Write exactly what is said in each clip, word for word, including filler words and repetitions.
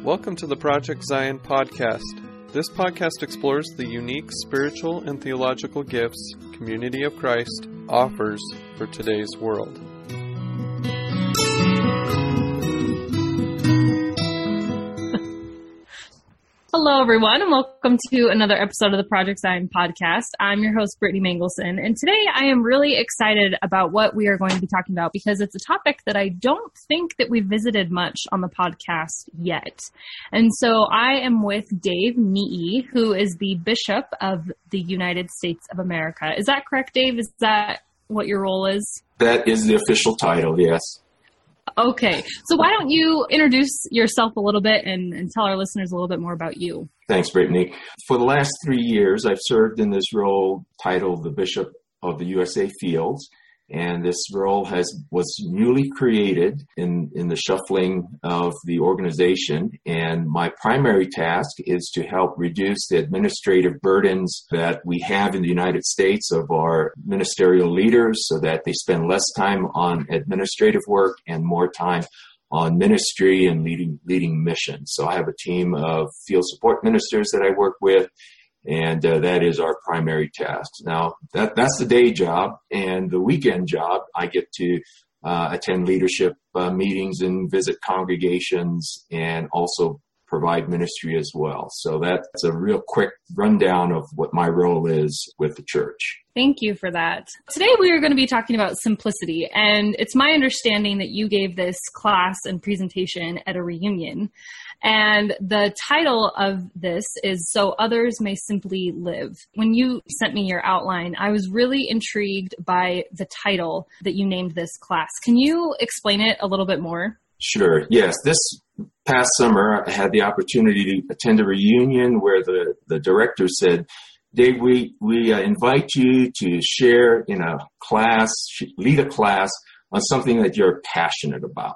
Welcome to the Project Zion podcast. This podcast explores the unique spiritual and theological gifts Community of Christ offers for today's world. Hello, everyone, and welcome to another episode of the Project Zion podcast. I'm your host, Brittany Mangelson, and today I am really excited about what we are going to be talking about because it's a topic that I don't think that we've visited much on the podcast yet. And so I am with Dave Nii, who is the Bishop of the United States of America. Is that correct, Dave? Is that what your role is? That is the official title, yes. Okay, so why don't you introduce yourself a little bit and, and tell our listeners a little bit more about you? Thanks, Brittany. For the last three years, I've served in this role titled the Bishop of the U S A Fields, and this role has was newly created in, in the shuffling of the organization, and my primary task is to help reduce the administrative burdens that we have in the United States of our ministerial leaders so that they spend less time on administrative work and more time on ministry and leading leading missions. So I have a team of field support ministers that I work with, and uh, that is our primary task. Now, that that's the day job, and the weekend job, I get to uh, attend leadership uh, meetings and visit congregations and also provide ministry as well. So that's a real quick rundown of what my role is with the church. Thank you for that. Today we are going to be talking about simplicity, and it's my understanding that you gave this class and presentation at a reunion. And the title of this is So Others May Simply Live. When you sent me your outline, I was really intrigued by the title that you named this class. Can you explain it a little bit more? Sure. Yes. This past summer, I had the opportunity to attend a reunion where the, the director said, Dave, we, we uh, invite you to share in a class, lead a class on something that you're passionate about.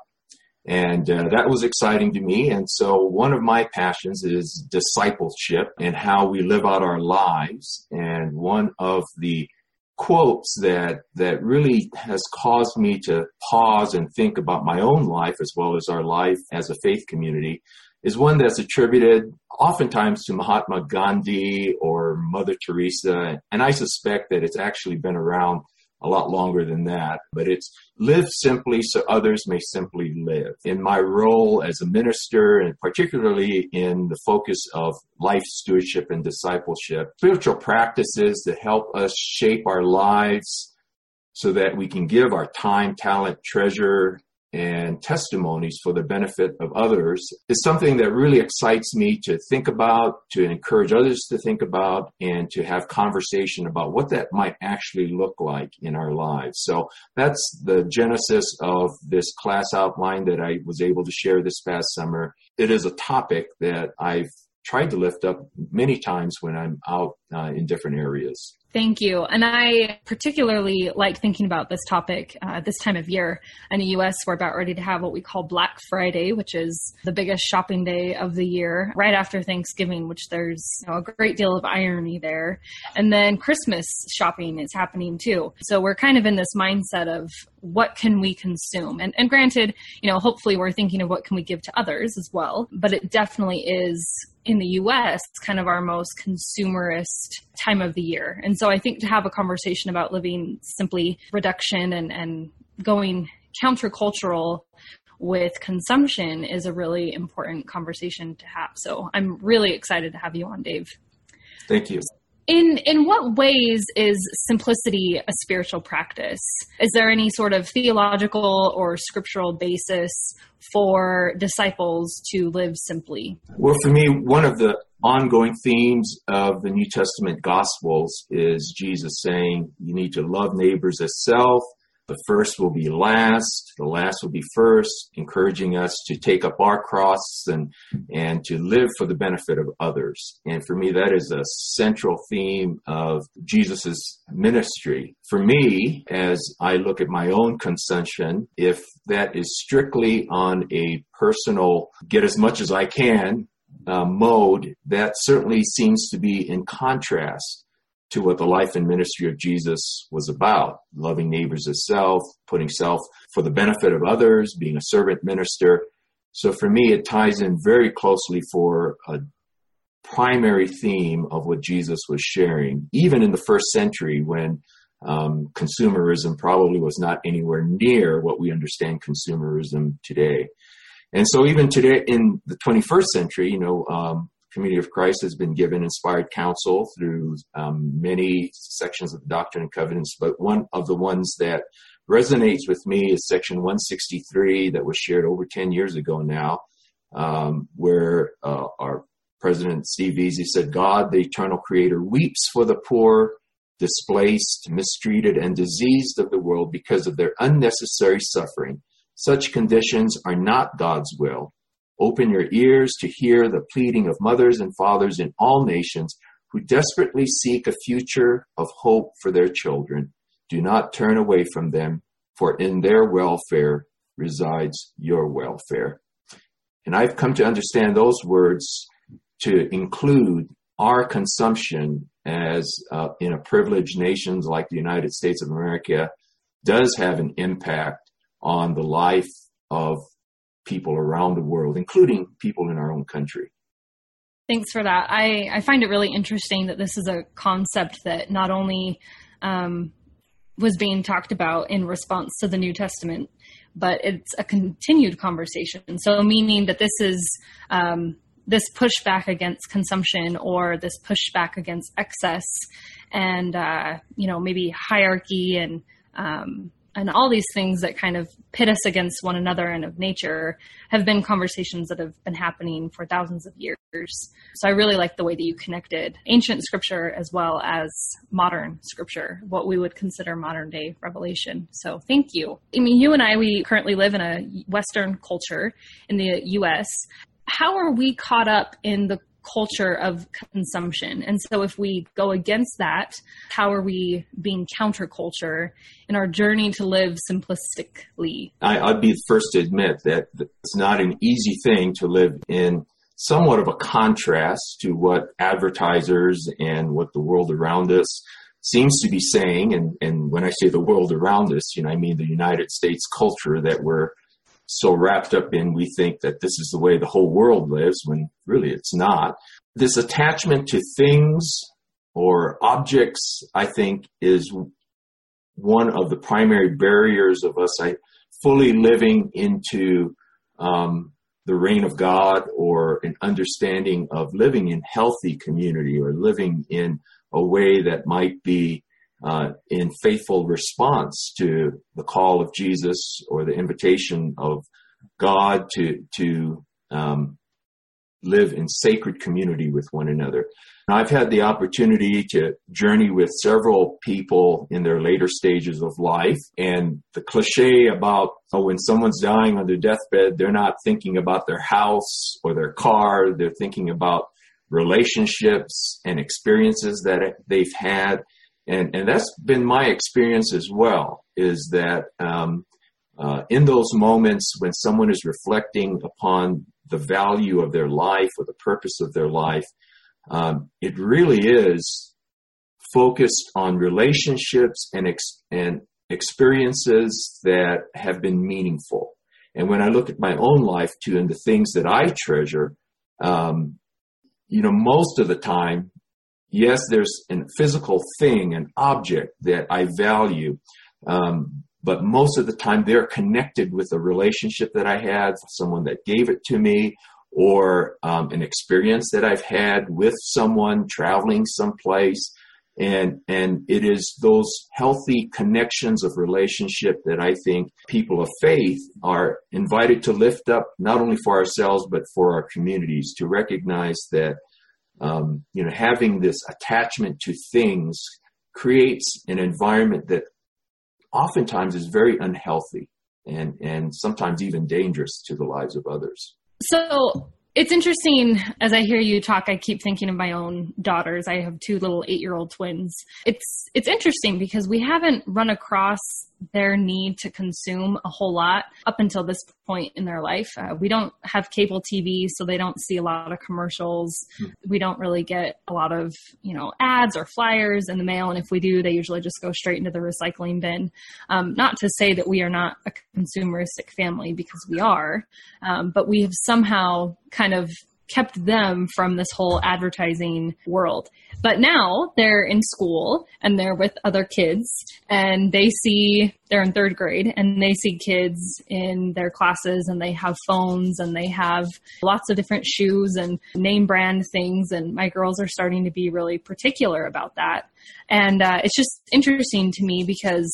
And uh, that was exciting to me. And so one of my passions is discipleship and how we live out our lives. And one of the quotes that that really has caused me to pause and think about my own life as well as our life as a faith community is one that's attributed oftentimes to Mahatma Gandhi or Mother Teresa. And I suspect that it's actually been around a lot longer than that, but it's live simply so others may simply live. In my role as a minister, and particularly in the focus of life stewardship and discipleship, spiritual practices that help us shape our lives so that we can give our time, talent, treasure, and testimonies for the benefit of others is something that really excites me to think about, to encourage others to think about, and to have conversation about what that might actually look like in our lives. So that's the genesis of this class outline that I was able to share this past summer. It is a topic that I've tried to lift up many times when I'm out uh, in different areas. Thank you. And I particularly like thinking about this topic uh, this time of year. In the U S, we're about ready to have what we call Black Friday, which is the biggest shopping day of the year, right after Thanksgiving, which there's you know, a great deal of irony there. And then Christmas shopping is happening too. So we're kind of in this mindset of what can we consume? And, and granted, you know, hopefully we're thinking of what can we give to others as well. But it definitely is, in the U S, kind of our most consumerist time of the year. And so I think to have a conversation about living simply reduction and, and going countercultural with consumption is a really important conversation to have. So I'm really excited to have you on, Dave. Thank you. In in what ways is simplicity a spiritual practice? Is there any sort of theological or scriptural basis for disciples to live simply? Well, for me, one of the ongoing themes of the New Testament Gospels is Jesus saying you need to love neighbors as self. The first will be last, the last will be first, encouraging us to take up our cross and, and to live for the benefit of others. And for me, that is a central theme of Jesus's ministry. For me, as I look at my own consumption, if that is strictly on a personal get as much as I can uh, mode, that certainly seems to be in contrast to what the life and ministry of Jesus was about, loving neighbors as self, putting self for the benefit of others, being a servant minister. So for me, it ties in very closely for a primary theme of what Jesus was sharing, even in the first century when um, consumerism probably was not anywhere near what we understand consumerism today. And so even today in the twenty-first century, you know, um, Community of Christ has been given inspired counsel through um, many sections of the Doctrine and Covenants, but one of the ones that resonates with me is section one sixty-three that was shared over ten years ago now, um, where uh, our President Steve Veazey said, God, the eternal creator, weeps for the poor, displaced, mistreated, and diseased of the world because of their unnecessary suffering. Such conditions are not God's will. Open your ears to hear the pleading of mothers and fathers in all nations who desperately seek a future of hope for their children. Do not turn away from them, for in their welfare resides your welfare. And I've come to understand those words to include our consumption as uh, in a privileged nation like the United States of America does have an impact on the life of people around the world, including people in our own country. Thanks for that. I, I find it really interesting that this is a concept that not only um, was being talked about in response to the New Testament, but it's a continued conversation. So meaning that this is um, this pushback against consumption or this pushback against excess and, uh, you know, maybe hierarchy and um And all these things that kind of pit us against one another and of nature have been conversations that have been happening for thousands of years. So I really like the way that you connected ancient scripture as well as modern scripture, what we would consider modern day revelation. So thank you. I mean, you and I, we currently live in a Western culture in the U S. How are we caught up in the culture of consumption? And so if we go against that, how are we being counterculture in our journey to live simplistically? I, I'd be the first to admit that it's not an easy thing to live in somewhat of a contrast to what advertisers and what the world around us seems to be saying. And, and when I say the world around us, you know, I mean the United States culture that we're so wrapped up in, we think that this is the way the whole world lives, when really it's not. This attachment to things or objects, I think, is one of the primary barriers of us I, fully living into um, the reign of God, or an understanding of living in healthy community, or living in a way that might be Uh, in faithful response to the call of Jesus or the invitation of God to to um, live in sacred community with one another. And I've had the opportunity to journey with several people in their later stages of life, and the cliche about oh, when someone's dying on their deathbed, they're not thinking about their house or their car, they're thinking about relationships and experiences that they've had. And, and that's been my experience as well, is that um, uh, in those moments when someone is reflecting upon the value of their life or the purpose of their life, um, it really is focused on relationships and, ex- and experiences that have been meaningful. And when I look at my own life too, and the things that I treasure, um, you know, most of the time, yes, there's a physical thing, an object that I value, um, but most of the time they're connected with a relationship that I had, someone that gave it to me, or um, an experience that I've had with someone traveling someplace. And, and it is those healthy connections of relationship that I think people of faith are invited to lift up, not only for ourselves, but for our communities, to recognize that Um, you know, having this attachment to things creates an environment that oftentimes is very unhealthy and, and sometimes even dangerous to the lives of others. So it's interesting, as I hear you talk, I keep thinking of my own daughters. I have two little eight-year-old twins. It's it's interesting because we haven't run across their need to consume a whole lot up until this point in their life. Uh, we don't have cable T V, so they don't see a lot of commercials. Mm. We don't really get a lot of, you know, ads or flyers in the mail. And if we do, they usually just go straight into the recycling bin. Um, not to say that we are not a consumeristic family, because we are, um, but we have somehow kind of kept them from this whole advertising world. But now they're in school and they're with other kids, and they see, they're in third grade, and they see kids in their classes, and they have phones, and they have lots of different shoes and name brand things. And my girls are starting to be really particular about that. And uh, it's just interesting to me because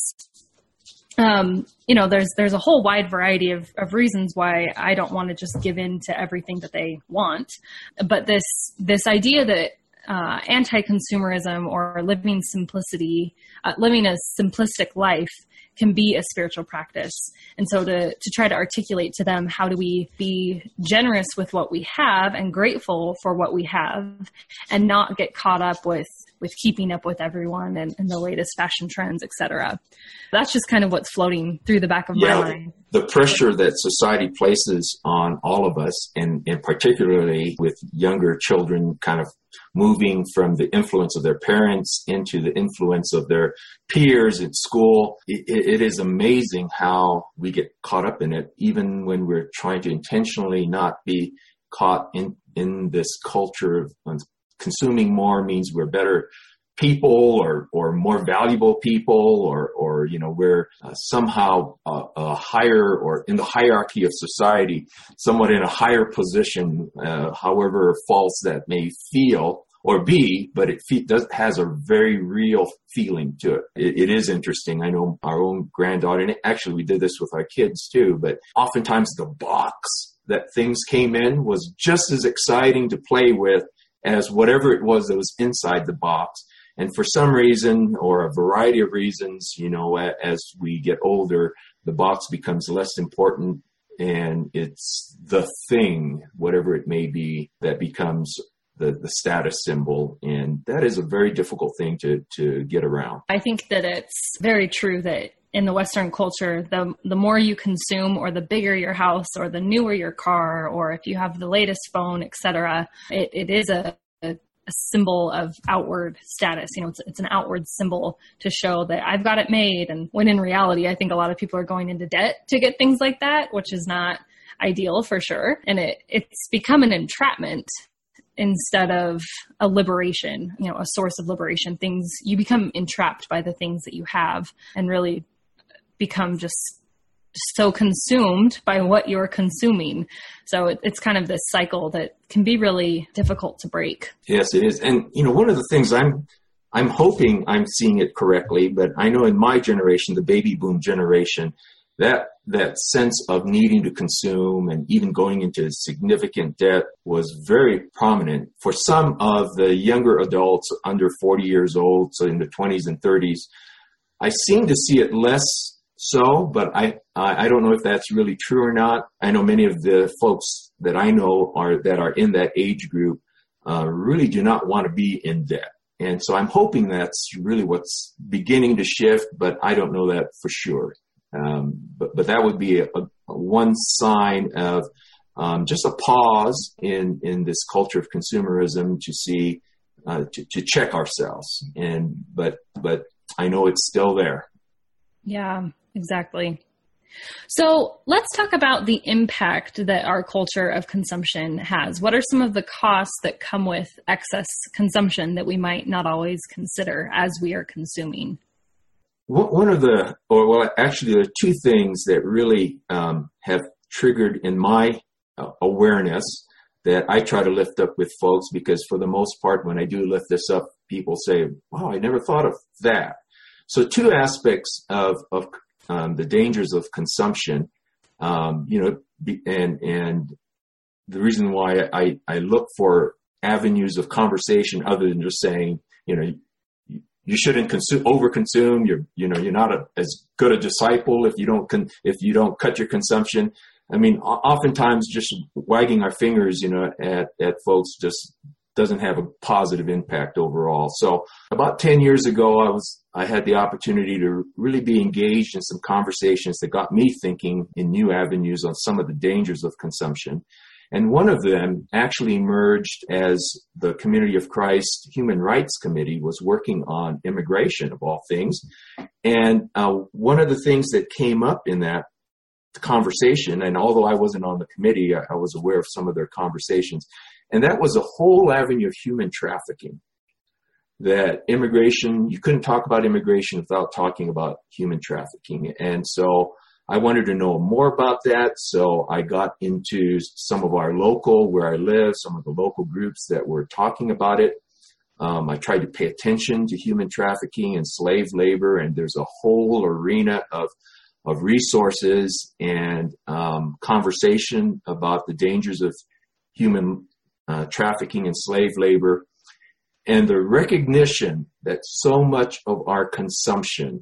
Um, you know, there's, there's a whole wide variety of, of reasons why I don't want to just give in to everything that they want. But this, this idea that, uh, anti-consumerism or living simplicity, uh, living a simplistic life can be a spiritual practice. And so to, to try to articulate to them, how do we be generous with what we have and grateful for what we have, and not get caught up with with keeping up with everyone and, and the latest fashion trends, et cetera. That's just kind of what's floating through the back of yeah, my mind. The pressure that society places on all of us, and, and particularly with younger children kind of moving from the influence of their parents into the influence of their peers at school, it, it is amazing how we get caught up in it, even when we're trying to intentionally not be caught in, in this culture of consuming more means we're better people, or, or more valuable people, or, or, you know, we're uh, somehow uh, a higher, or in the hierarchy of society, somewhat in a higher position, uh, however false that may feel or be, but it fe- does, has a very real feeling to it. it. It is interesting. I know our own granddaughter, and actually we did this with our kids too, but oftentimes the box that things came in was just as exciting to play with as whatever it was that was inside the box. And for some reason, or a variety of reasons, you know, as we get older, the box becomes less important, and it's the thing, whatever it may be, that becomes the, the status symbol. And that is a very difficult thing to, to get around. I think that it's very true that in the Western culture, the the more you consume, or the bigger your house, or the newer your car, or if you have the latest phone, et cetera, it, it is a, a, a symbol of outward status. You know, it's, it's an outward symbol to show that I've got it made. And when in reality, I think a lot of people are going into debt to get things like that, which is not ideal for sure. And it it's become an entrapment instead of a liberation, you know, a source of liberation. Things, you become entrapped by the things that you have, and really become just so consumed by what you're consuming. So it, it's kind of this cycle that can be really difficult to break. Yes, it is. And, you know, one of the things I'm, I'm hoping I'm seeing it correctly, but I know in my generation, the baby boom generation, that, that sense of needing to consume and even going into significant debt was very prominent. For some of the younger adults under forty years old, so in the twenties and thirties, I seem to see it less so, but I, I don't know if that's really true or not. I know many of the folks that I know are that are in that age group uh, really do not want to be in debt. And so I'm hoping that's really what's beginning to shift, but I don't know that for sure. Um, but, but that would be a, a one sign of um, just a pause in, in this culture of consumerism to see, uh, to, to check ourselves. And, but, but I know it's still there. Yeah, exactly. So let's talk about the impact that our culture of consumption has. What are some of the costs that come with excess consumption that we might not always consider as we are consuming? One of the, or well, actually there are two things that really um, have triggered in my uh, awareness that I try to lift up with folks, because for the most part, when I do lift this up, people say, wow, I never thought of that. So two aspects of, of um, the dangers of consumption, um, you know, be, and, and the reason why I, I look for avenues of conversation other than just saying, you know, you, you shouldn't consume, overconsume. You're, you know, you're not a, as good a disciple if you don't, con, if you don't cut your consumption. I mean, oftentimes just wagging our fingers, you know, at, at folks just doesn't have a positive impact overall. So about ten years ago, I was I had the opportunity to really be engaged in some conversations that got me thinking in new avenues on some of the dangers of consumption. And one of them actually emerged as the Community of Christ Human Rights Committee was working on immigration, of all things. And uh, one of the things that came up in that conversation, and although I wasn't on the committee, I, I was aware of some of their conversations, and that was a whole avenue of human trafficking. That immigration, you couldn't talk about immigration without talking about human trafficking. And so I wanted to know more about that, so I got into some of our local, where I live, some of the local groups that were talking about it. Um, I tried to pay attention to human trafficking and slave labor, and there's a whole arena of of resources and um, conversation about the dangers of human uh, trafficking and slave labor, and the recognition that so much of our consumption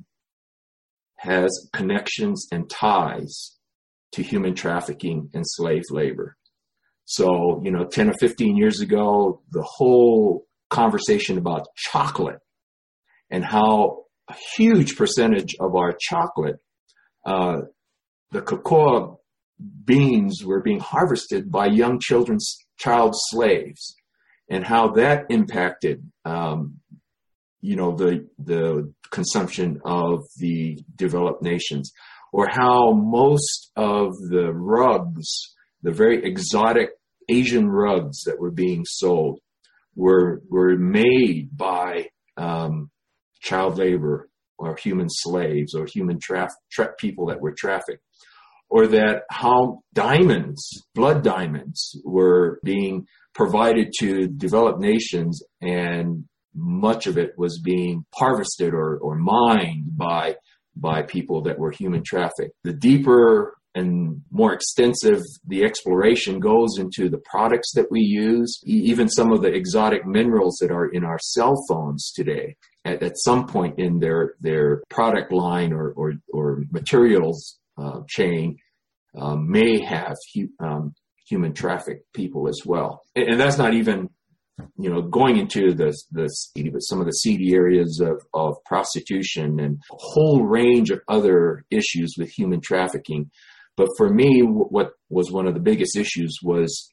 has connections and ties to human trafficking and slave labor. So, you know, ten or fifteen years ago, the whole conversation about chocolate and how a huge percentage of our chocolate, uh, the cocoa beans were being harvested by young children's child slaves, and how that impacted um, you know, the the consumption of the developed nations, or how most of the rugs, the very exotic Asian rugs that were being sold, were were made by um, child labor or human slaves or human traf- tra- people that were trafficked, or that how diamonds, blood diamonds, were being provided to developed nations, and much of it was being harvested or, or mined by by people that were human trafficked. The deeper and more extensive the exploration goes into the products that we use, even some of the exotic minerals that are in our cell phones today, at, at some point in their their product line or or, or materials uh, chain, um, may have hu- um, human trafficked people as well. And, and that's not even, you know, going into the, the some of the seedy areas of, of prostitution and a whole range of other issues with human trafficking. But for me, what was one of the biggest issues was,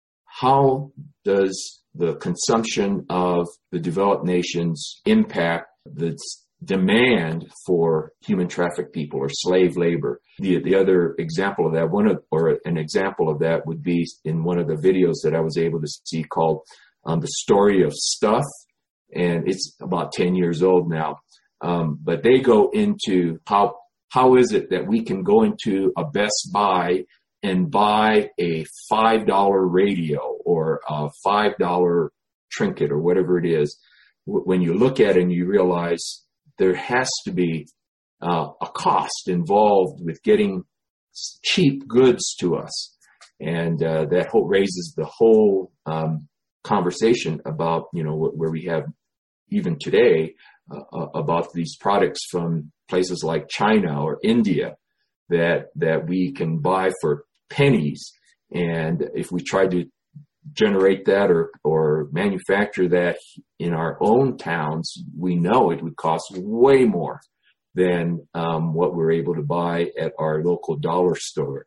how does the consumption of the developed nations impact the demand for human trafficked people or slave labor? The the other example of that, one of, or an example of that would be in one of the videos that I was able to see called Um, the Story of Stuff, and it's about ten years old now. Um, but they go into how how is it that we can go into a Best Buy and buy a five dollar radio or a five dollar trinket or whatever it is. When you look at it and you realize there has to be uh, a cost involved with getting cheap goods to us, and uh, that whole raises the whole um, conversation about, you know, where we have even today uh, about these products from places like China or India that that we can buy for pennies, and if we try to generate that or or manufacture that in our own towns, we know it would cost way more than um, what we're able to buy at our local dollar store.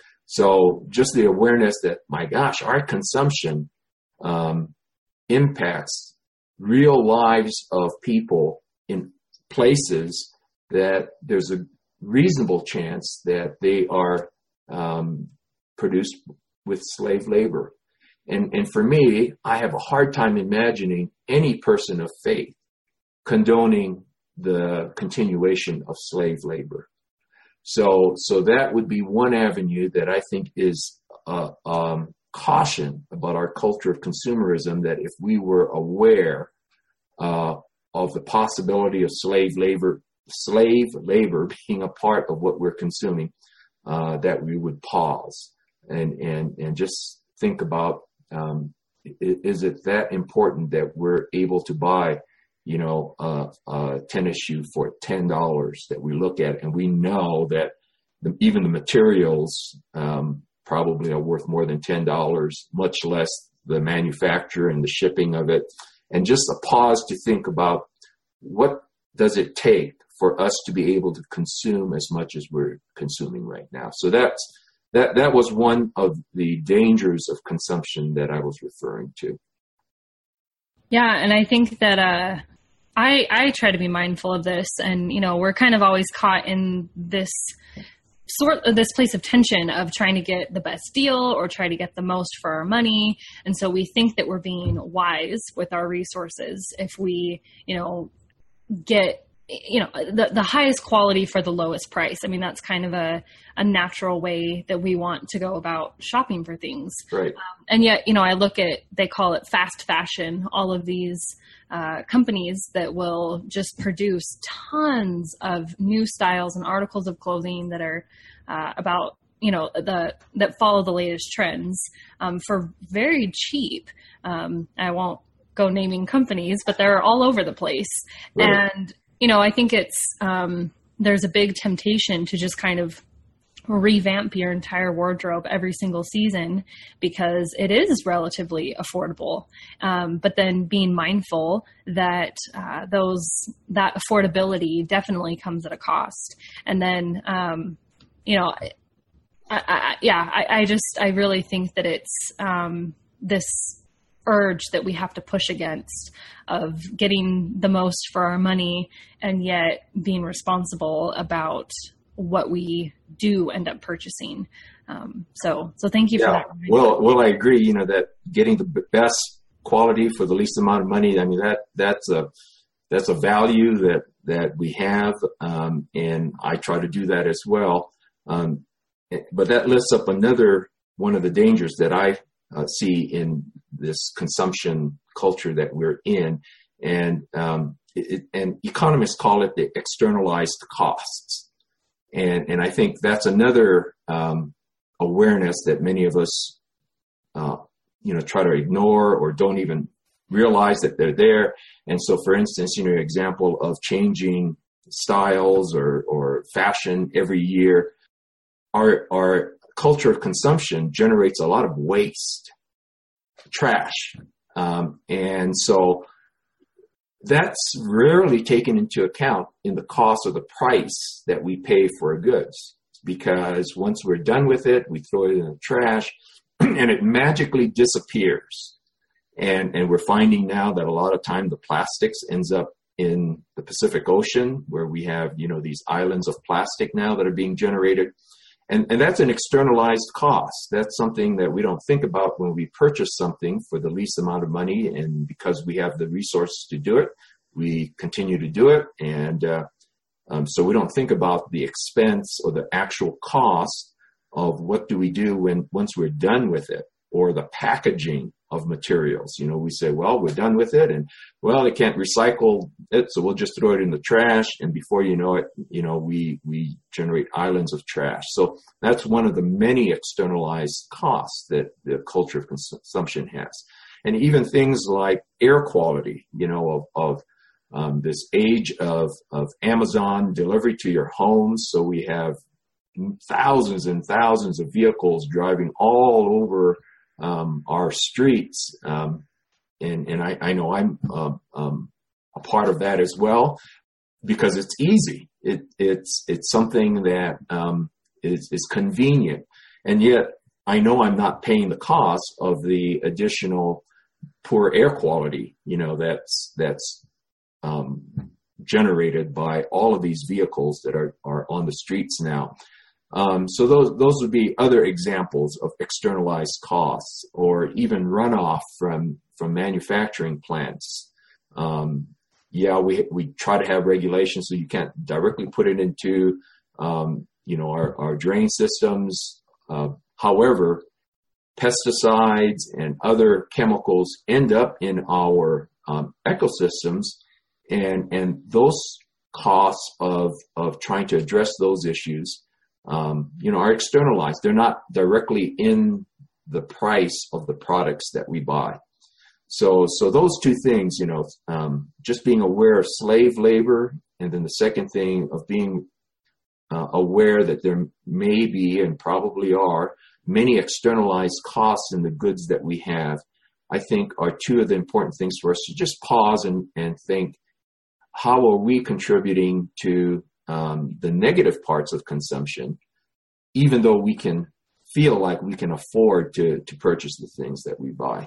So just the awareness that, my gosh, our consumption Um, impacts real lives of people in places that there's a reasonable chance that they are um, produced with slave labor. And, and for me, I have a hard time imagining any person of faith condoning the continuation of slave labor. So, so that would be one avenue that I think is uh, um, caution about our culture of consumerism, that if we were aware uh, of the possibility of slave labor, slave labor being a part of what we're consuming, uh, that we would pause and and and just think about, um, is it that important that we're able to buy, you know, uh, a tennis shoe for ten dollars, that we look at and we know that the, even the materials um, probably are worth more than ten dollars, much less the manufacture and the shipping of it, and just a pause to think about what does it take for us to be able to consume as much as we're consuming right now. So that's that that was one of the dangers of consumption that I was referring to. Yeah, and I think that uh, I I try to be mindful of this, and you know, we're kind of always caught in this sort of this place of tension of trying to get the best deal or try to get the most for our money, and so we think that we're being wise with our resources if we, you know, get you know, the, the highest quality for the lowest price. I mean, that's kind of a, a natural way that we want to go about shopping for things. Right. Um, and yet, you know, I look at, they call it fast fashion, all of these uh, companies that will just produce tons of new styles and articles of clothing that are uh, about, you know, the, that follow the latest trends um, for very cheap. Um, I won't go naming companies, but they're all over the place. Right. And, you know, I think it's, um, there's a big temptation to just kind of revamp your entire wardrobe every single season because it is relatively affordable. Um, but then being mindful that, uh, those, that affordability definitely comes at a cost. And then, um, you know, I, I, yeah, I, I just, I really think that it's, um, this urge that we have to push against of getting the most for our money and yet being responsible about what we do end up purchasing. Um, so, so thank you yeah. for that. Well, well, I agree, you know, that getting the best quality for the least amount of money, I mean, that, that's a, that's a value that, that we have. Um, and I try to do that as well. Um, but that lifts up another one of the dangers that I uh, see in this consumption culture that we're in. And, um, it, and economists call it the externalized costs. And, and I think that's another, um, awareness that many of us, uh, you know, try to ignore or don't even realize that they're there. And so, for instance, you know, example of changing styles or, or fashion every year, our, our culture of consumption generates a lot of waste, trash. Um, and so that's rarely taken into account in the cost or the price that we pay for our goods, because once we're done with it, we throw it in the trash and it magically disappears. And, and we're finding now that a lot of time the plastics ends up in the Pacific Ocean, where we have, you know, these islands of plastic now that are being generated. And, and that's an externalized cost. That's something that we don't think about when we purchase something for the least amount of money. And because we have the resources to do it, we continue to do it. And uh, um, so we don't think about the expense or the actual cost of what do we do when once we're done with it, or the packaging of materials. You know, we say, well, we're done with it, and well, they can't recycle it, so we'll just throw it in the trash. And before you know it, you know, we, we generate islands of trash. So that's one of the many externalized costs that the culture of consumption has. And even things like air quality, you know, of, of um, this age of, of Amazon delivery to your homes. So we have thousands and thousands of vehicles driving all over Um, our streets, um, and, and I, I know I'm uh, um, a part of that as well, because it's easy. It, it's it's something that um, is, is convenient, and yet I know I'm not paying the cost of the additional poor air quality, you know, that's that's um, generated by all of these vehicles that are, are on the streets now. Um, so those those would be other examples of externalized costs, or even runoff from from manufacturing plants. Um, yeah, we we try to have regulations so you can't directly put it into um, you know our, our drain systems. Uh, however, pesticides and other chemicals end up in our um, ecosystems, and and those costs of of trying to address those issues, Um, you know, are externalized. They're not directly in the price of the products that we buy. So, so those two things, you know, um, just being aware of slave labor, and then the second thing of being uh, aware that there may be, and probably are, many externalized costs in the goods that we have. I think, are two of the important things for us to just pause and, and think, how are we contributing to um, the negative parts of consumption, even though we can feel like we can afford to, to purchase the things that we buy?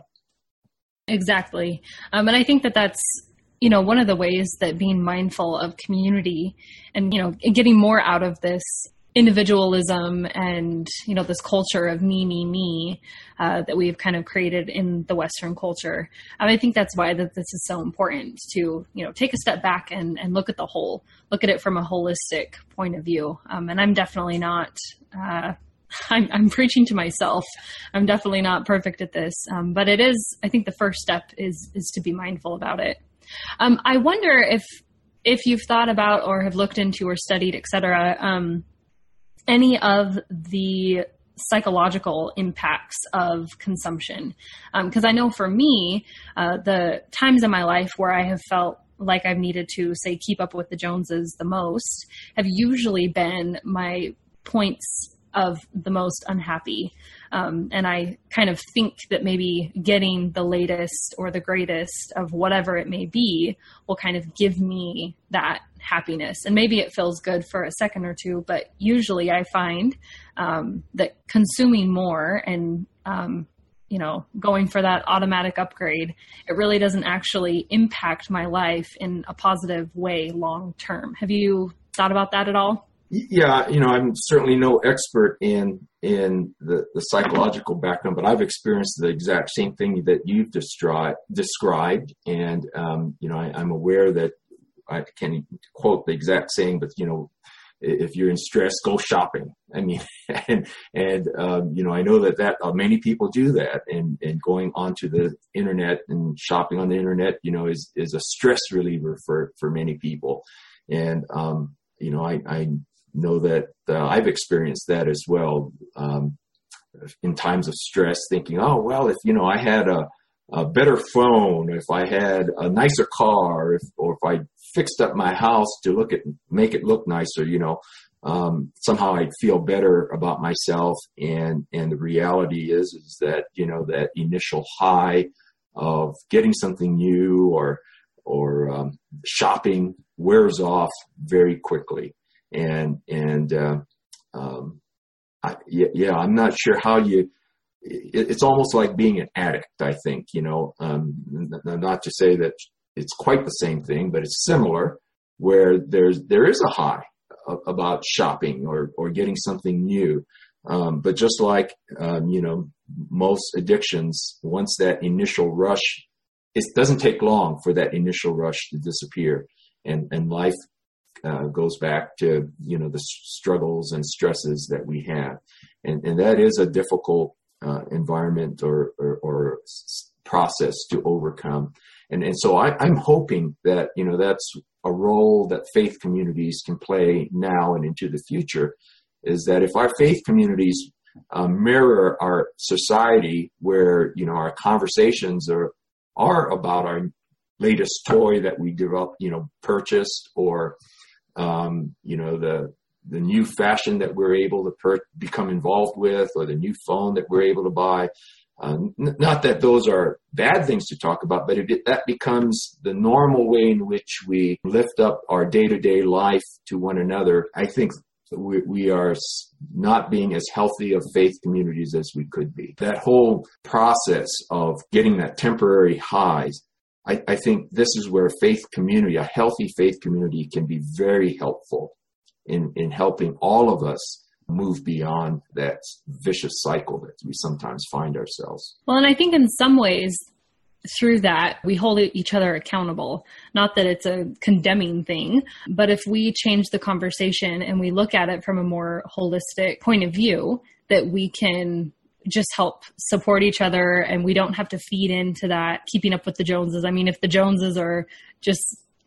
Exactly. Um, and I think that that's, you know, one of the ways that being mindful of community and, you know, getting more out of this individualism and, you know, this culture of me, me, me, uh, that we've kind of created in the Western culture. Um, I think that's why that this is so important to, you know, take a step back and, and look at the whole, look at it from a holistic point of view. Um, and I'm definitely not, uh, I'm, I'm preaching to myself. I'm definitely not perfect at this. Um, but it is, I think the first step is, is to be mindful about it. Um, I wonder if, if you've thought about or have looked into or studied, et cetera, um, any of the psychological impacts of consumption. Because um, I know for me, uh, the times in my life where I have felt like I've needed to, say, keep up with the Joneses the most have usually been my points of the most unhappy. Um, and I kind of think that maybe getting the latest or the greatest of whatever it may be will kind of give me that happiness. And maybe it feels good for a second or two, but usually I find um, that consuming more and, um, you know, going for that automatic upgrade, it really doesn't actually impact my life in a positive way long term. Have you thought about that at all? Yeah, you know, I'm certainly no expert in in the, the psychological background, but I've experienced the exact same thing that you've destri- described. And, um, you know, I, I'm aware that I can't quote the exact saying, but, you know, if you're in stress, go shopping. I mean, and, and um, you know, I know that, that uh, many people do that, and, and going onto the internet and shopping on the internet, you know, is, is a stress reliever for, for many people. And, um, you know, I, I know that uh, I've experienced that as well, um, in times of stress, thinking, oh, well, if, you know, I had a, a better phone, if I had a nicer car, if, or if I fixed up my house to look at, make it look nicer, you know, um, somehow I'd feel better about myself. And, and the reality is, is that, you know, that initial high of getting something new or, or, um, shopping wears off very quickly. And, and, uh, um, I, yeah, yeah, I'm not sure how you, it, it's almost like being an addict, I think, you know, um, not to say that it's quite the same thing, but it's similar, where there's, there is a high about shopping or, or getting something new. Um, but just like, um, you know, most addictions, once that initial rush, it doesn't take long for that initial rush to disappear, and, and life Uh, goes back to, you know, the struggles and stresses that we have. And, and that is a difficult uh, environment or, or, or process to overcome. And, and so I, I'm hoping that, you know, that's a role that faith communities can play now and into the future, is that if our faith communities uh, mirror our society, where, you know, our conversations are, are about our latest toy that we developed, you know, purchased, or Um, you know, the, the new fashion that we're able to per- become involved with, or the new phone that we're able to buy. Um, n- not that those are bad things to talk about, but if it, that becomes the normal way in which we lift up our day-to-day life to one another, I think we, we are not being as healthy of faith communities as we could be. That whole process of getting that temporary highs, I, I think this is where faith community, a healthy faith community, can be very helpful in, in helping all of us move beyond that vicious cycle that we sometimes find ourselves. Well, and I think in some ways through that, we hold each other accountable. Not that it's a condemning thing, but if we change the conversation and we look at it from a more holistic point of view, that we can just help support each other, and we don't have to feed into that keeping up with the Joneses. I mean, if the Joneses are just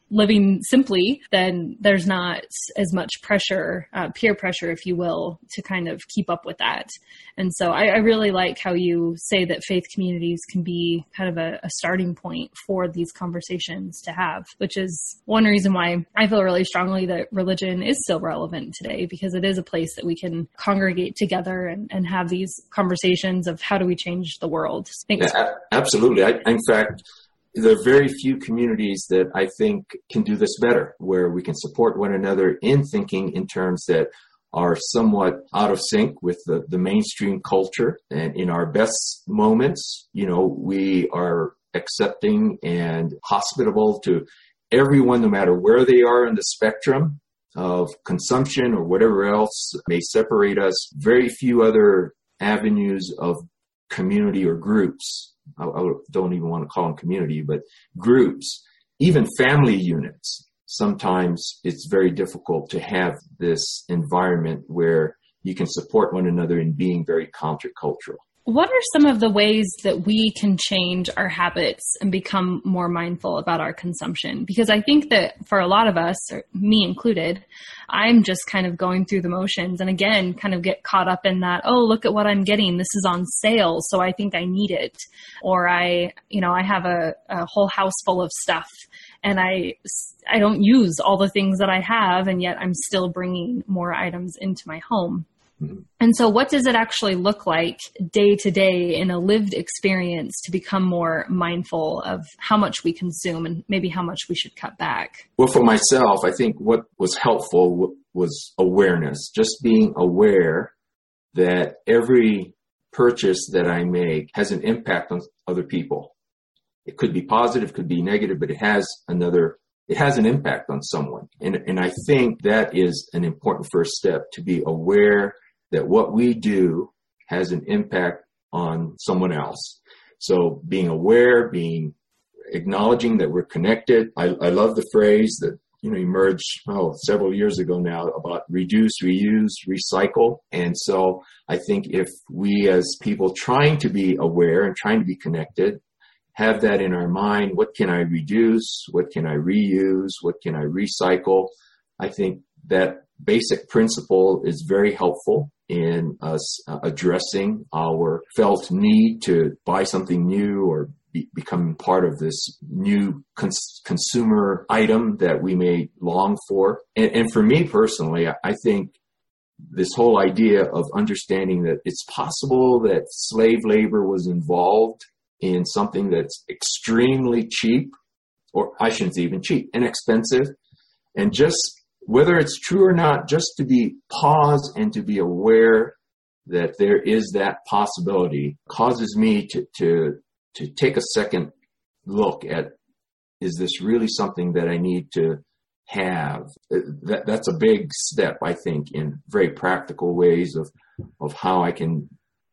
living simply, then there's not as much pressure, uh, peer pressure, if you will, to kind of keep up with that. And so I, I really like how you say that faith communities can be kind of a, a starting point for these conversations to have, which is one reason why I feel really strongly that religion is still relevant today, because it is a place that we can congregate together and, and have these conversations of how do we change the world. Thanks. Yeah, absolutely. I, in fact, there are very few communities that I think can do this better, where we can support one another in thinking in terms that are somewhat out of sync with the, the mainstream culture. And in our best moments, you know, we are accepting and hospitable to everyone, no matter where they are in the spectrum of consumption or whatever else may separate us. Very few other avenues of community or groups. I, I don't even want to call them community, but groups, even family units. Sometimes it's very difficult to have this environment where you can support one another in being very countercultural. What are some of the ways that we can change our habits and become more mindful about our consumption? Because I think that for a lot of us, or me included, I'm just kind of going through the motions and again, kind of get caught up in that, oh, look at what I'm getting. This is on sale, so I think I need it. Or I, you know, I have a, a whole house full of stuff and I, I don't use all the things that I have, and yet I'm still bringing more items into my home. Mm-hmm. And so what does it actually look like day to day in a lived experience to become more mindful of how much we consume and maybe how much we should cut back? Well, for myself, I think what was helpful was awareness, just being aware that every purchase that I make has an impact on other people. It could be positive, could be negative, but it has another It has an impact on someone. And, and I think that is an important first step, to be aware that what we do has an impact on someone else. So being aware, being acknowledging that we're connected. I, I love the phrase that, you know, emerged oh, several years ago now about reduce, reuse, recycle. And so I think if we as people trying to be aware and trying to be connected have that in our mind, what can I reduce? What can I reuse? What can I recycle? I think that basic principle is very helpful in us uh, addressing our felt need to buy something new or be, become part of this new cons- consumer item that we may long for. And, and for me personally, I think this whole idea of understanding that it's possible that slave labor was involved in something that's extremely cheap, or I shouldn't say even cheap, inexpensive, and just whether it's true or not, just to be pause and to be aware that there is that possibility causes me to, to, to take a second look at, is this really something that I need to have? That, that's a big step, I think, in very practical ways of, of how I can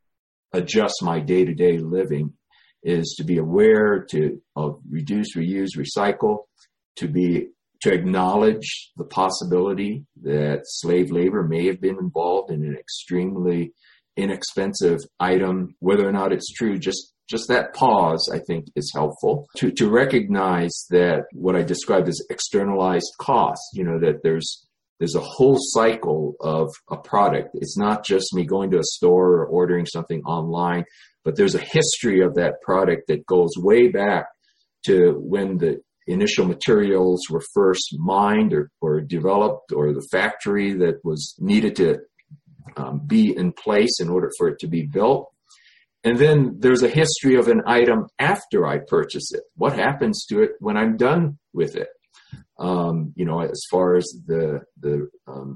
adjust my day-to-day living, is to be aware, to of reduce, reuse, recycle, to be to acknowledge the possibility that slave labor may have been involved in an extremely inexpensive item. Whether or not it's true, just just that pause, I think, is helpful. To to recognize that what I described as externalized costs, you know, that there's there's a whole cycle of a product. It's not just me going to a store or ordering something online, but there's a history of that product that goes way back to when the initial materials were first mined or, or developed, or the factory that was needed to um, be in place in order for it to be built. And then there's a history of an item after I purchase it. What happens to it when I'm done with it? Um, you know, as far as the the um,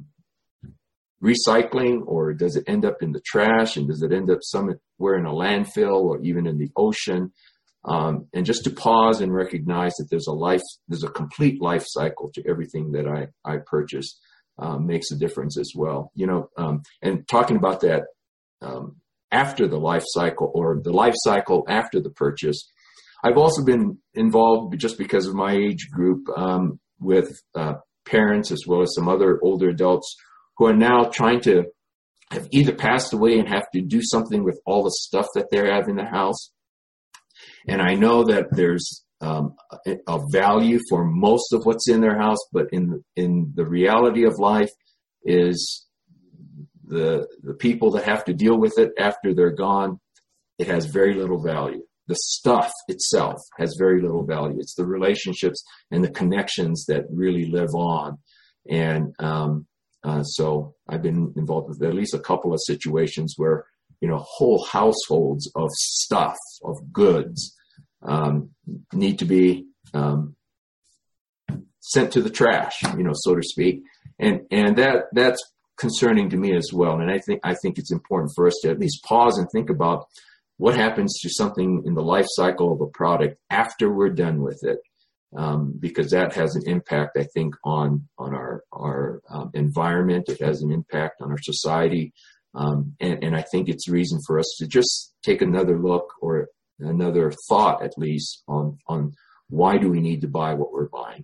recycling, or does it end up in the trash, and does it end up somewhere in a landfill or even in the ocean? Um, and just to pause and recognize that there's a life, there's a complete life cycle to everything that I, I purchase um, makes a difference as well. You know, um, and talking about that um, after the life cycle, or the life cycle after the purchase, I've also been involved, just because of my age group, um, with uh, parents as well as some other older adults who are now trying to have either passed away and have to do something with all the stuff that they have in the house. And I know that there's um, of value for most of what's in their house, but in in the reality of life is the the people that have to deal with it after they're gone, it has very little value. The stuff itself has very little value. It's the relationships and the connections that really live on. And um, uh, so I've been involved with at least a couple of situations where, you know, whole households of stuff, of goods, um, need to be um, sent to the trash, you know, so to speak. And and that that's concerning to me as well. And I think I think it's important for us to at least pause and think about what happens to something in the life cycle of a product after we're done with it, um, because that has an impact, I think, on on our our um, environment. It has an impact on our society, um, and, and I think it's reason for us to just take another look or another thought, at least, on on why do we need to buy what we're buying.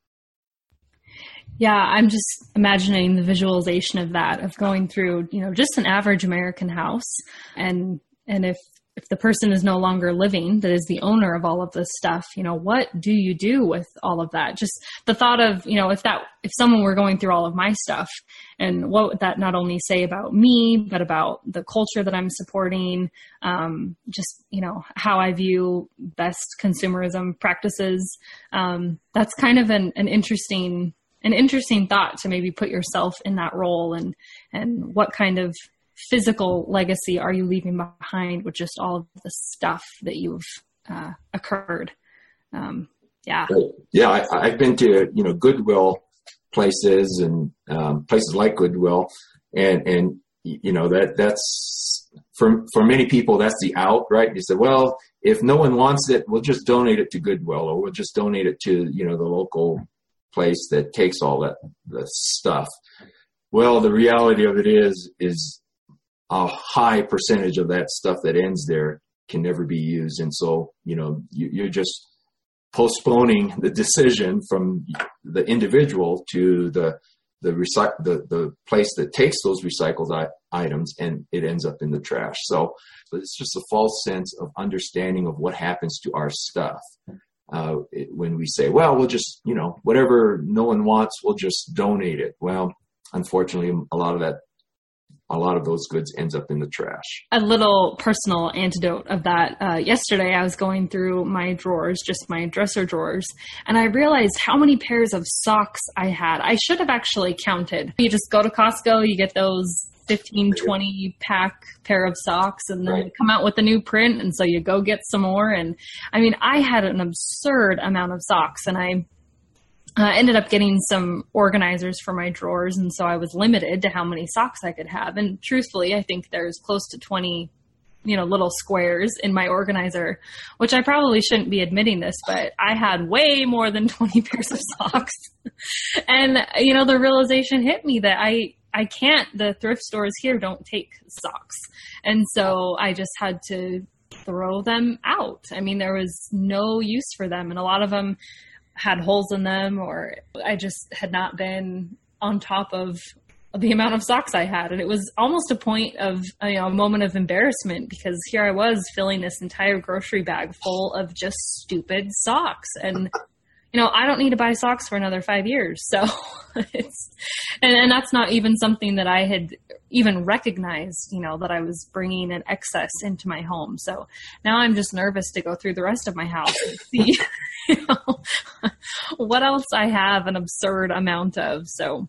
Yeah, I'm just imagining the visualization of that, of going through, you know, just an average American house, and and if if the person is no longer living, that is the owner of all of this stuff, you know, what do you do with all of that? Just the thought of, you know, if that, if someone were going through all of my stuff, and what would that not only say about me, but about the culture that I'm supporting, um, just, you know, how I view best consumerism practices. Um, that's kind of an, an interesting, an interesting thought to maybe put yourself in that role, and, and what kind of physical legacy are you leaving behind with just all of the stuff that you've uh, occurred? Um, yeah. Yeah. I, I've been to, you know, Goodwill places and um, places like Goodwill, and, and, you know, that that's for, for many people, that's the out, right? They said, well, if no one wants it, we'll just donate it to Goodwill, or we'll just donate it to, you know, the local place that takes all that, the stuff. Well, the reality of it is, is, a high percentage of that stuff that ends there can never be used. And so, you know, you, you're just postponing the decision from the individual to the the, recy- the the place that takes those recycled I- items, and it ends up in the trash. So, so it's just a false sense of understanding of what happens to our stuff. Uh, it, when we say, well, we'll just, you know, whatever no one wants, we'll just donate it. Well, unfortunately, a lot of that a lot of those goods ends up in the trash. A little personal antidote of that. Uh, yesterday, I was going through my drawers, just my dresser drawers, and I realized how many pairs of socks I had. I should have actually counted. You just go to Costco, you get those fifteen, twenty pack pair of socks, and then right. They come out with a new print, and so you go get some more. And I mean, I had an absurd amount of socks, and I Uh, ended up getting some organizers for my drawers, and so I was limited to how many socks I could have. And truthfully, I think there's close to twenty, you know, little squares in my organizer, which I probably shouldn't be admitting this, but I had way more than twenty pairs of socks. And, you know, the realization hit me that I, I can't, the thrift stores here don't take socks. And so I just had to throw them out. I mean, there was no use for them, and a lot of them had holes in them, or I just had not been on top of the amount of socks I had. And it was almost a point of, you know, a moment of embarrassment, because here I was filling this entire grocery bag full of just stupid socks. And, you know, I don't need to buy socks for another five years. So it's, and, and that's not even something that I had even recognized, you know, that I was bringing an excess into my home. So now I'm just nervous to go through the rest of my house and see, you know, what else I have an absurd amount of. So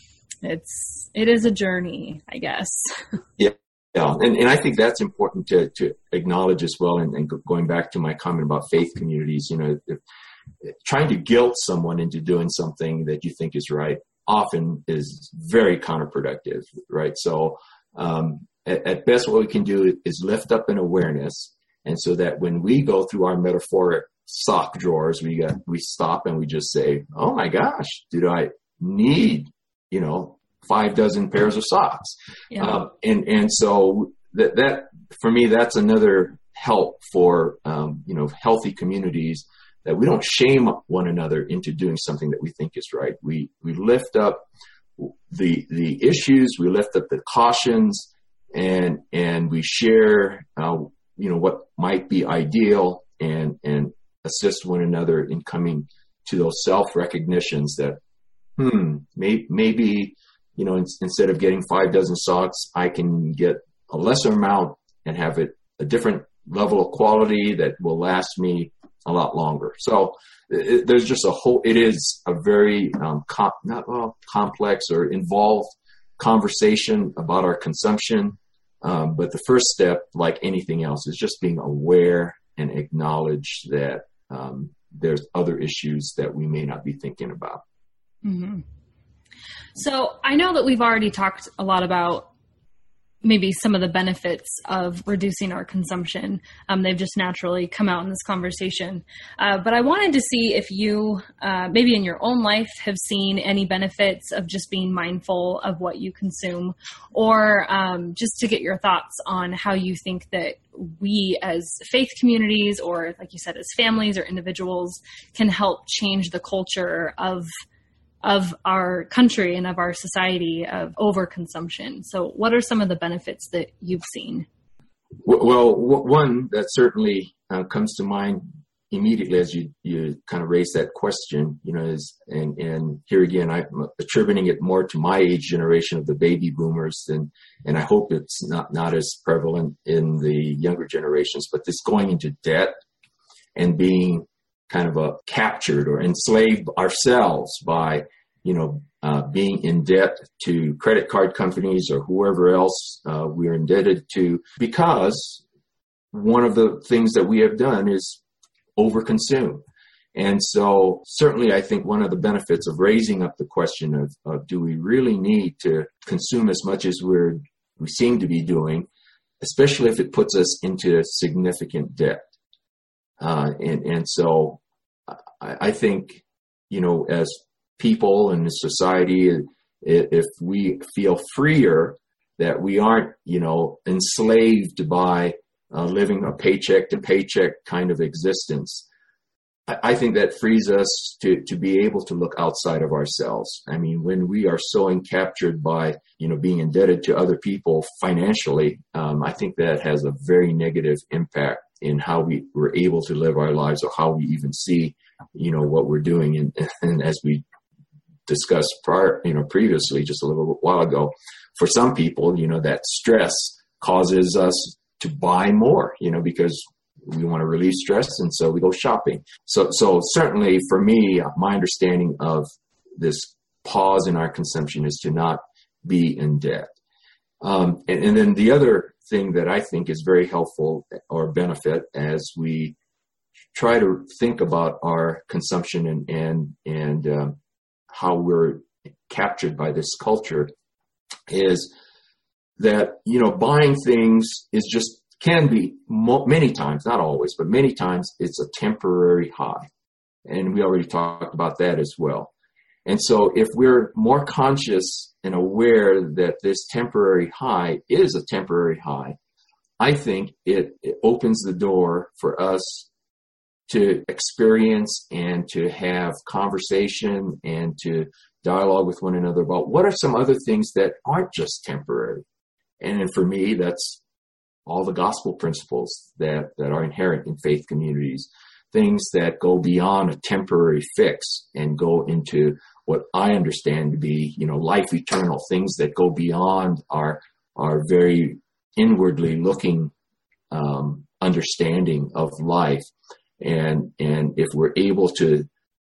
it's, it is a journey, I guess. Yeah. Yeah. And, and I think that's important to, to acknowledge as well. And, and going back to my comment about faith communities, you know, if, trying to guilt someone into doing something that you think is right often is very counterproductive, right? So um, at, at best, what we can do is lift up an awareness, and so that when we go through our metaphoric sock drawers, we got, we stop and we just say, "Oh my gosh, do I need, you know, five dozen pairs of socks?" Yeah. Um, and and so that that for me, that's another help for um, you know, healthy communities, that we don't shame one another into doing something that we think is right. We we lift up the the issues, we lift up the cautions, and and we share uh, you know, what might be ideal, and and assist one another in coming to those self-recognitions that, hmm, may, maybe, you know, in, instead of getting five dozen socks, I can get a lesser amount and have it a different level of quality that will last me a lot longer. So it, there's just a whole, it is a very um, com, not well, complex or involved conversation about our consumption. Um, but the first step, like anything else, is just being aware and acknowledge that um, there's other issues that we may not be thinking about. Mm-hmm. So I know that we've already talked a lot about maybe some of the benefits of reducing our consumption. Um, they've just naturally come out in this conversation. Uh, but I wanted to see if you, uh, maybe in your own life, have seen any benefits of just being mindful of what you consume, or um, just to get your thoughts on how you think that we as faith communities, or like you said, as families or individuals, can help change the culture of of our country and of our society of overconsumption. So what are some of the benefits that you've seen? Well, one that certainly uh, comes to mind immediately as you, you kind of raise that question, you know, is, and, and here again, I'm attributing it more to my age generation of the baby boomers, and, and I hope it's not, not as prevalent in the younger generations, but this going into debt and being kind of a captured or enslaved ourselves by, you know, uh, being in debt to credit card companies or whoever else uh, we're indebted to, because one of the things that we have done is overconsume. And so certainly I think one of the benefits of raising up the question of, of do we really need to consume as much as we're, we seem to be doing, especially if it puts us into significant debt. Uh, and, and so I, I think, you know, as people in society, if we feel freer that we aren't, you know, enslaved by uh, living a paycheck to paycheck kind of existence, I, I think that frees us to, to be able to look outside of ourselves. I mean, when we are so encaptured by, you know, being indebted to other people financially, um, I think that has a very negative impact in how we were able to live our lives, or how we even see, you know, what we're doing. And, and as we discussed prior, you know, previously, just a little while ago, for some people, you know, that stress causes us to buy more, you know, because we want to relieve stress. And so we go shopping. So, so certainly for me, my understanding of this pause in our consumption is to not be in debt. Um, and, and then the other thing that I think is very helpful or benefit as we try to think about our consumption and, and, and, um, how we're captured by this culture is that, you know, buying things is just, can be mo- many times, not always, but many times it's a temporary high. And we already talked about that as well. And so if we're more conscious and aware that this temporary high is a temporary high, I think it, it opens the door for us to experience and to have conversation and to dialogue with one another about what are some other things that aren't just temporary. And then for me, that's all the gospel principles that, that are inherent in faith communities, things that go beyond a temporary fix and go into what I understand to be, you know, life eternal, things that go beyond our, our very inwardly looking um, understanding of life. And, and if we're able to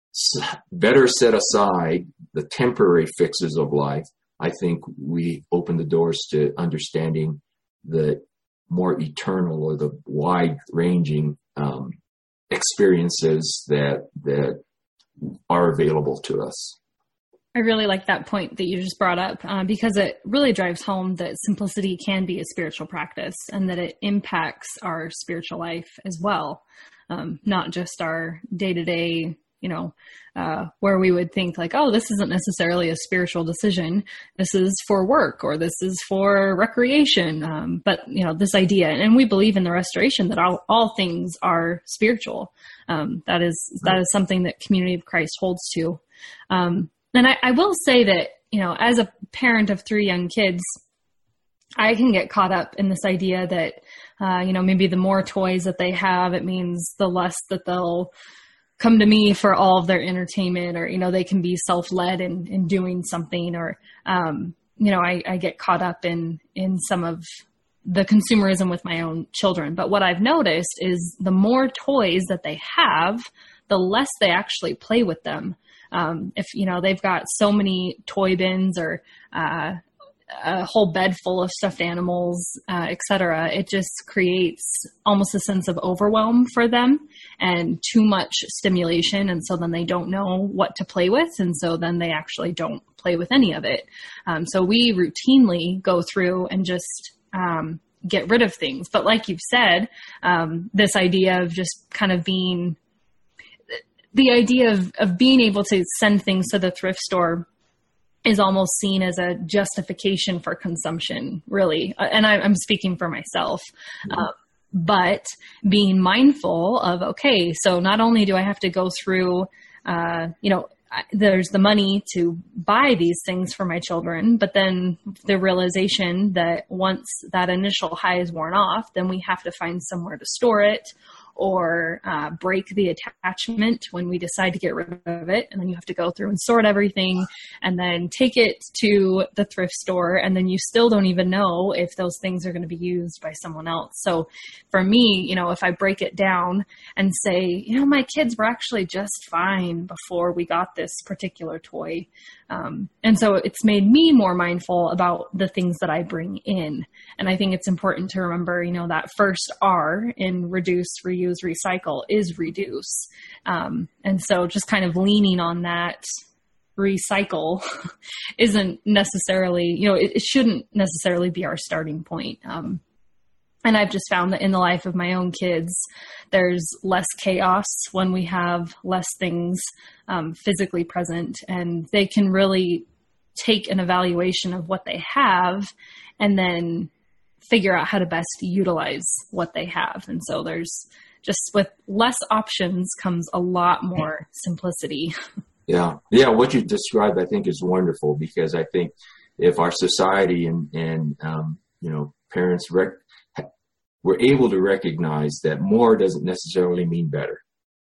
better set aside the temporary fixes of life, I think we open the doors to understanding the more eternal or the wide-ranging um, experiences that that are available to us. I really like that point that you just brought up uh, because it really drives home that simplicity can be a spiritual practice and that it impacts our spiritual life as well. Um, not just our day-to-day, you know, uh, where we would think like, oh, this isn't necessarily a spiritual decision. This is for work or this is for recreation. Um, but, you know, this idea, and we believe in the restoration that all, all things are spiritual. Um, that is, that is something that Community of Christ holds to. Um, and I, I will say that, you know, as a parent of three young kids, I can get caught up in this idea that Uh, you know, maybe the more toys that they have, it means the less that they'll come to me for all of their entertainment, or, you know, they can be self-led in, in doing something, or, um, you know, I, I get caught up in, in some of the consumerism with my own children. But what I've noticed is the more toys that they have, the less they actually play with them. Um, if, you know, they've got so many toy bins, or, uh, a whole bed full of stuffed animals, uh, et cetera, it just creates almost a sense of overwhelm for them and too much stimulation. And so then they don't know what to play with. And so then they actually don't play with any of it. Um, so we routinely go through and just um, get rid of things. But like you've said, um, this idea of just kind of being, the idea of, of being able to send things to the thrift store is almost seen as a justification for consumption, really. And I, I'm speaking for myself. Mm-hmm. Uh, but being mindful of, okay, so not only do I have to go through, uh, you know, there's the money to buy these things for my children, but then the realization that once that initial high is worn off, then we have to find somewhere to store it, or uh, break the attachment when we decide to get rid of it. And then you have to go through and sort everything and then take it to the thrift store. And then you still don't even know if those things are going to be used by someone else. So for me, you know, if I break it down and say, you know, my kids were actually just fine before we got this particular toy. Um, and so it's made me more mindful about the things that I bring in. And I think it's important to remember, you know, that first R in reduce, reuse, recycle is reduce. Um, and so just kind of leaning on that recycle isn't necessarily, you know, it, it shouldn't necessarily be our starting point. Um, and I've just found that in the life of my own kids, there's less chaos when we have less things um, physically present, and they can really take an evaluation of what they have and then figure out how to best utilize what they have. And so there's just, with less options comes a lot more simplicity. Yeah. Yeah. What you described, I think, is wonderful, because I think if our society and, and, um, you know, parents rec- were able to recognize that more doesn't necessarily mean better.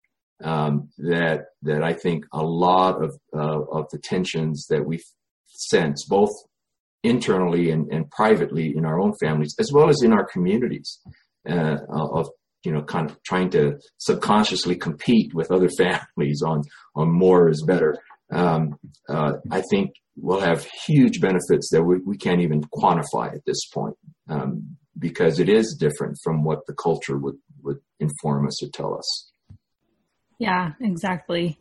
Um, that, that I think a lot of, uh, of the tensions that we sense, both internally and, and privately in our own families, as well as in our communities, uh, of, you know, kind of trying to subconsciously compete with other families on, on more is better. Um, uh, I think will have huge benefits that we, we can't even quantify at this point, um, because it is different from what the culture would, would inform us or tell us. Yeah, exactly.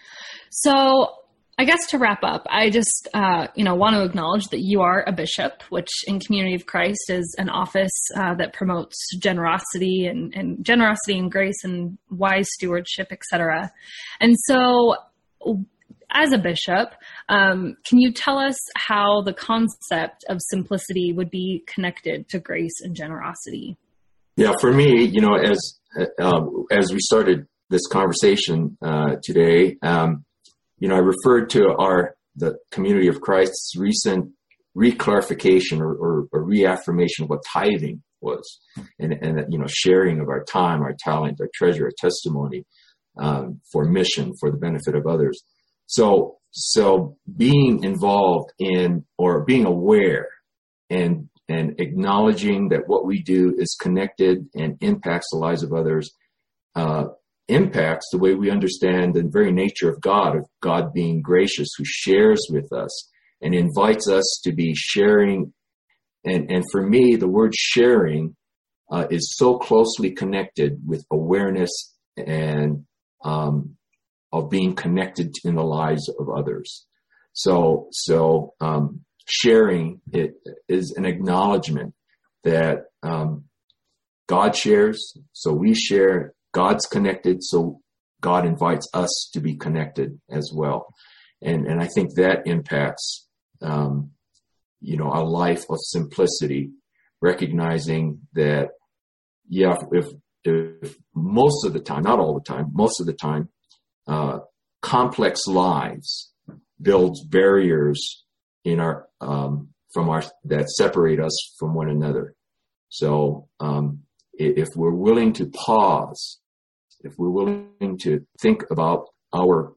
So I guess to wrap up, I just, uh, you know, want to acknowledge that you are a bishop, which in Community of Christ is an office uh, that promotes generosity and, and generosity and grace and wise stewardship, et cetera. And so as a bishop, um, can you tell us how the concept of simplicity would be connected to grace and generosity? Yeah, for me, you know, as, uh, as we started this conversation uh, today, um, you know, I referred to our, the Community of Christ's recent reclarification or, or, or reaffirmation of what tithing was, and, and, you know, sharing of our time, our talent, our treasure, our testimony, um, for mission, for the benefit of others. So, so being involved in, or being aware and, and acknowledging that what we do is connected and impacts the lives of others, uh, impacts the way we understand the very nature of God, of God being gracious, who shares with us and invites us to be sharing. And, and for me, the word sharing uh, is so closely connected with awareness and um, of being connected in the lives of others. So, so um, sharing it is an acknowledgement that um, God shares, so we share. God's connected, so God invites us to be connected as well. And, and I think that impacts, um, you know, a life of simplicity, recognizing that, yeah, if, if most of the time, not all the time, most of the time, uh, complex lives builds barriers in our, um, from our, that separate us from one another. So, um, if we're willing to pause, if we're willing to think about our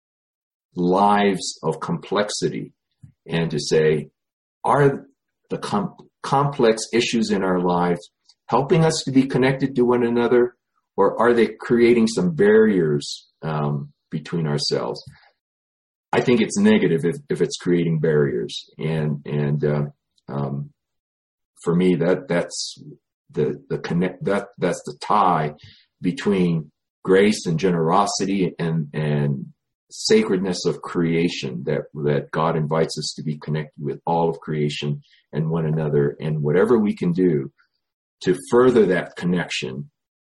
lives of complexity and to say, are the com- complex issues in our lives helping us to be connected to one another, or are they creating some barriers um, between ourselves? I think it's negative if, if it's creating barriers. And and uh, um, for me, that that's the the connect that that's the tie between grace and generosity and and sacredness of creation, that that God invites us to be connected with all of creation and one another, and whatever we can do to further that connection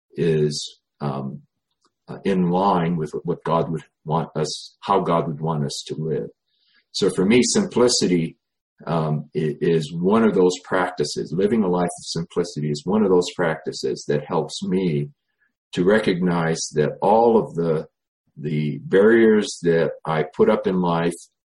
is um, uh, in line with what God would want us, how God would want us to live. So for me, simplicity um, is one of those practices. Living a life of simplicity is one of those practices that helps me to recognize that all of the the barriers that I put up in life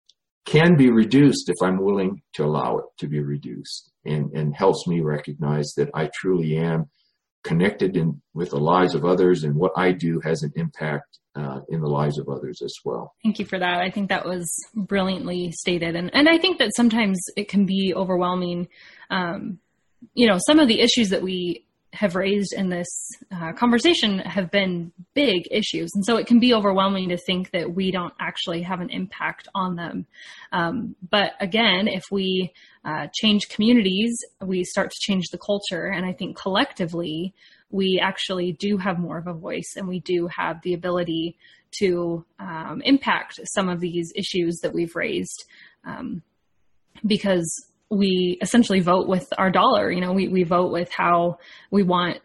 can be reduced if I'm willing to allow it to be reduced, and, and helps me recognize that I truly am connected in with the lives of others, and what I do has an impact uh, in the lives of others as well. Thank you for that. I think that was brilliantly stated. And, and I think that sometimes it can be overwhelming. Um, you know, some of the issues that we have raised in this uh, conversation have been big issues. And so it can be overwhelming to think that we don't actually have an impact on them. Um, but again, if we uh, change communities, we start to change the culture. And I think collectively, we actually do have more of a voice, and we do have the ability to um, impact some of these issues that we've raised, um, because we essentially vote with our dollar. You know, we, we vote with how we want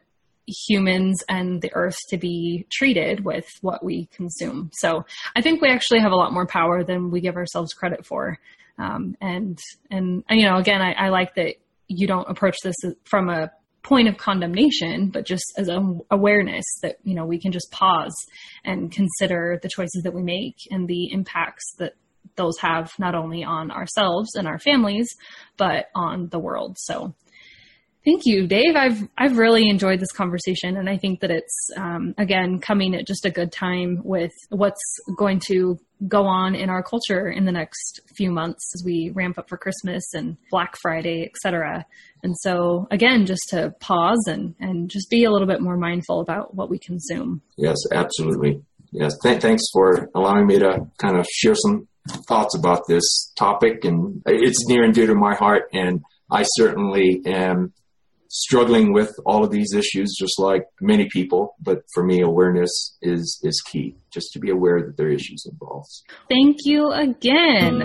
humans and the earth to be treated with what we consume. So I think we actually have a lot more power than we give ourselves credit for. Um, and, and, and, you know, again, I, I like that you don't approach this from a point of condemnation, but just as an awareness that, you know, we can just pause and consider the choices that we make and the impacts that those have not only on ourselves and our families, but on the world. So thank you, Dave. I've, I've really enjoyed this conversation. And I think that it's, um, again, coming at just a good time with what's going to go on in our culture in the next few months as we ramp up for Christmas and Black Friday, et cetera. And so again, just to pause and, and just be a little bit more mindful about what we consume. Yes, absolutely. Yes. Th- thanks for allowing me to kind of share some thoughts about this topic, and it's near and dear to my heart, and I certainly am struggling with all of these issues just like many people, but for me, awareness is is key, just to be aware that there are issues involved. Thank you again.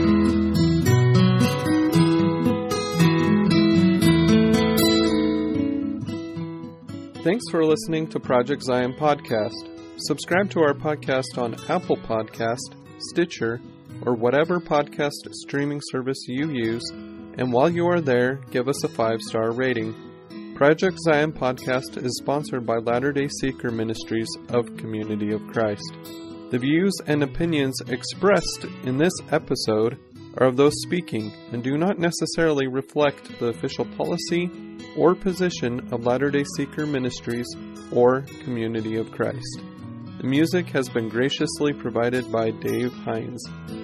Thanks for listening to Project Zion Podcast. Subscribe to our podcast on Apple Podcast, Stitcher, or whatever podcast streaming service you use, and while you are there, give us a five-star rating. Project Zion Podcast is sponsored by Latter-day Seeker Ministries of Community of Christ. The views and opinions expressed in this episode are of those speaking and do not necessarily reflect the official policy or position of Latter-day Seeker Ministries or Community of Christ. The music has been graciously provided by Dave Hines.